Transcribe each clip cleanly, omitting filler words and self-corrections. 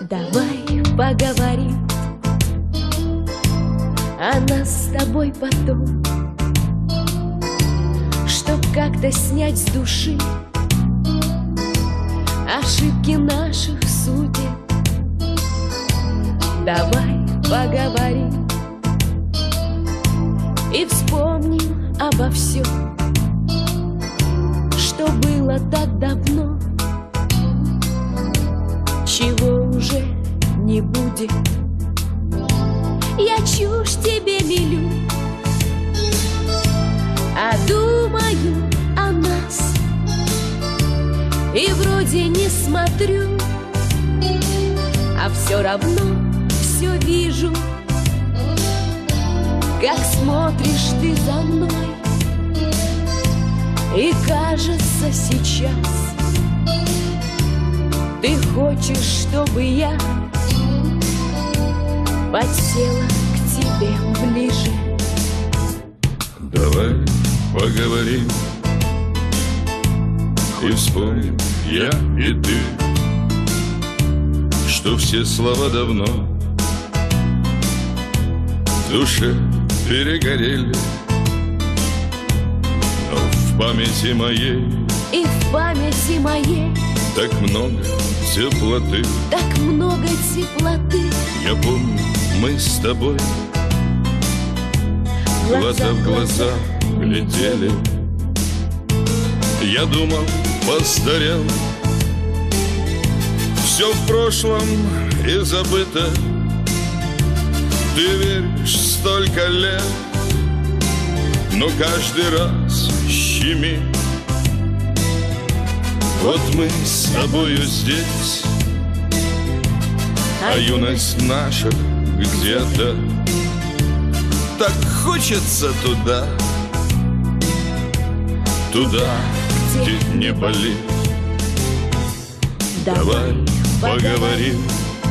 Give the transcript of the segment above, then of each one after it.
Давай поговорим о нас с тобой потом, чтоб как-то снять с души ошибки наших судеб. Давай поговорим и вспомним обо всем, что было так давно, чего уже не будет. Я чушь тебе мелю, а думаю о нас, и вроде не смотрю, а все равно все вижу, как смотришь ты за мной. И кажется сейчас ты хочешь, чтобы я подсела к тебе ближе. Давай поговорим и вспомним я и ты, что все слова давно в душе перегорели, но в памяти моей и в памяти моей так много теплоты. так много теплоты. Я помню, мы с тобой глаза в глаза глядели. Я думал, постарел, все в прошлом и забыто. Ты веришь столько лет, но каждый раз щемит. Вот мы с тобою здесь, а юность наша где-то. Так хочется туда, туда, где не болит. Давай поговорим,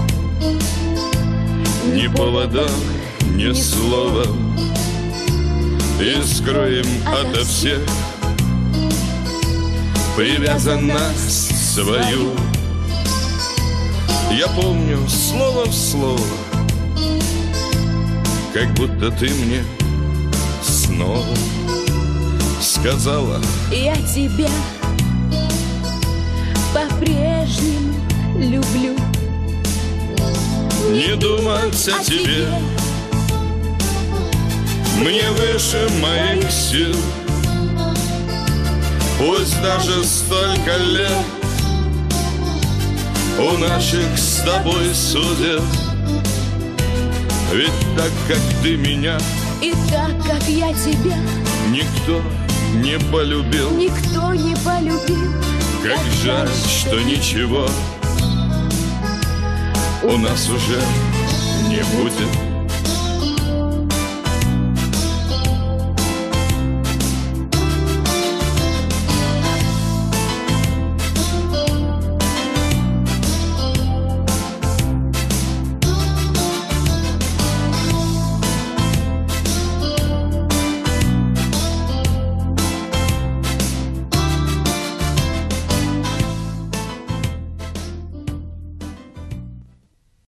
ни поводом, ни словом, и скроем ото всех привязанность свою. Я помню слово в слово, как будто ты мне снова сказала: я тебя по-прежнему люблю. не думать о тебе мне выше моих сил. Пусть даже столько лет у наших с тобой судеб, ведь так, как ты меня, И так, как я тебя, никто не полюбил. никто не полюбил. Как жаль, что ничего у нас уже не будет.